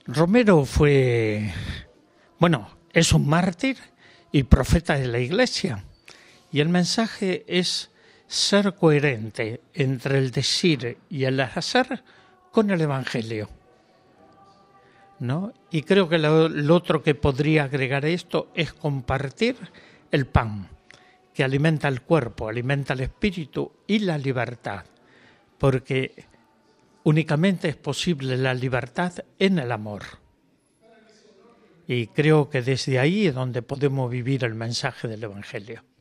Romero es un mártir y profeta de la Iglesia. Y el mensaje es ser coherente entre el decir y el hacer con el Evangelio, ¿no? Y creo que lo otro que podría agregar a esto es compartir el pan, que alimenta el cuerpo, alimenta el espíritu y la libertad, porque únicamente es posible la libertad en el amor. Y creo que desde ahí es donde podemos vivir el mensaje del Evangelio.